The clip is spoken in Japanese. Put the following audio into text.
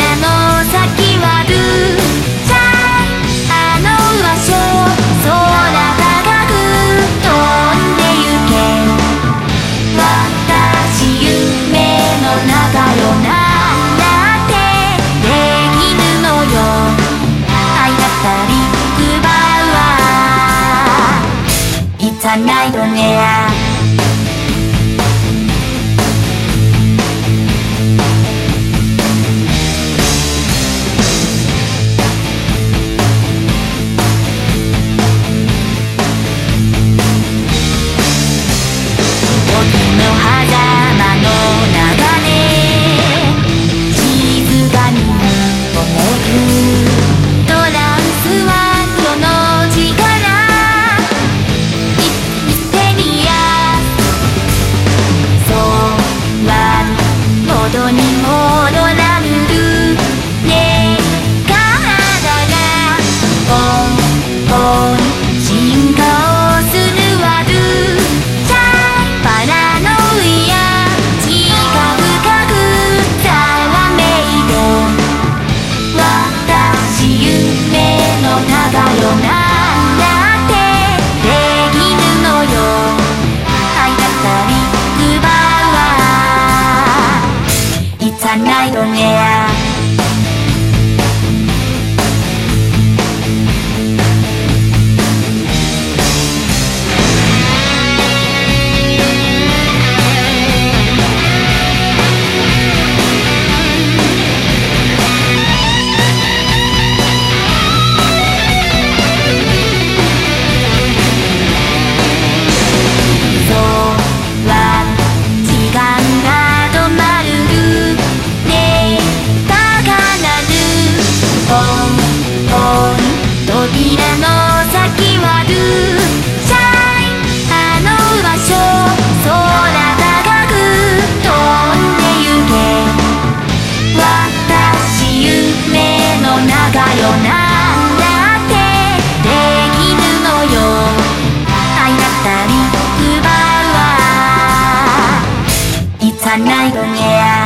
の先はルーチャイ、あの場所空高く飛んでゆけ。私夢の中よ、なんだってできるのよ。愛だったり奪うわ、いたないのね。ないのね。扉の先はルーシャイ、あの場所空高く飛んでゆけ。私夢の中よ、なんだってできるのよ。愛だったり奪うわ、いたないのね。